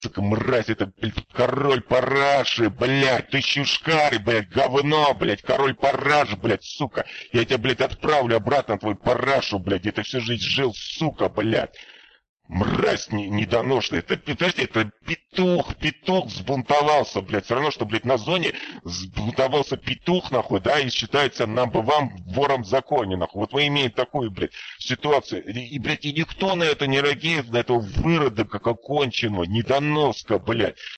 сука, мразь, это, блядь, король параши, блядь, ты щушкарь, блядь, говно, блядь, король параш, блядь, сука. Я тебя, блядь, отправлю обратно на твой парашу, блядь, где ты всю жизнь жил, сука, блядь. Мразь недоношенная. Это, подожди, это петух взбунтовался, блядь. Все равно, что, блядь, на зоне взбунтовался петух, нахуй, да, и считается вам вором в законе, нахуй. Вот мы имеем такую, блядь, ситуацию. Блядь, и никто на это не реагирует, на этого выродка, как оконченного, недоноска, блядь.